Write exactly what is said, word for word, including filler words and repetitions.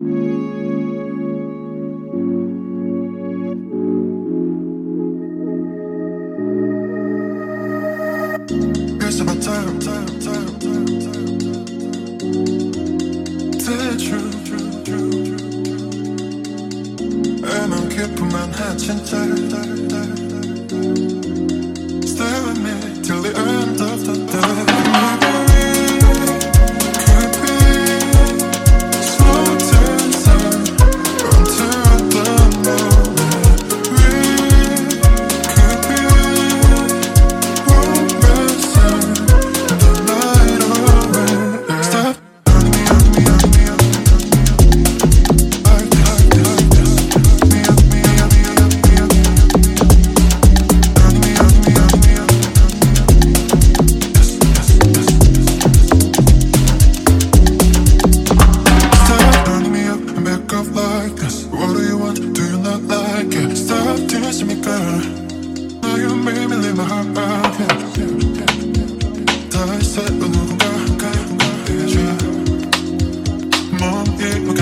It's about time, time, time, time, time. The truth, truth, truth, truth. 애만 깊으면 한참 Stay with me till the end of the day. What do you want? Do you not like it? Stop teasing me, girl. Now you made me leave my heart out. 다 했어, 누군가, 누군가, 누군가. 몸이